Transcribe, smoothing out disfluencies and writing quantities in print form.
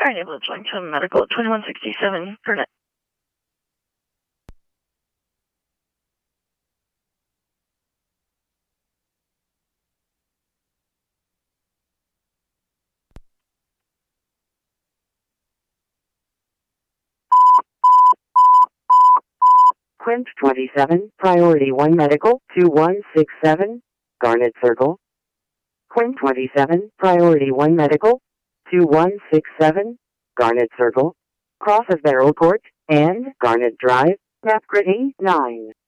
Sorry, ambulance Wellington Medical 2167 Garnet. Quint 27, Priority 1 Medical 2167, Garnet Circle. Quint 27, Priority 1 Medical 2167, Garnet Circle. Cross of Beryl Court and Garnet Drive, Napgritty 9.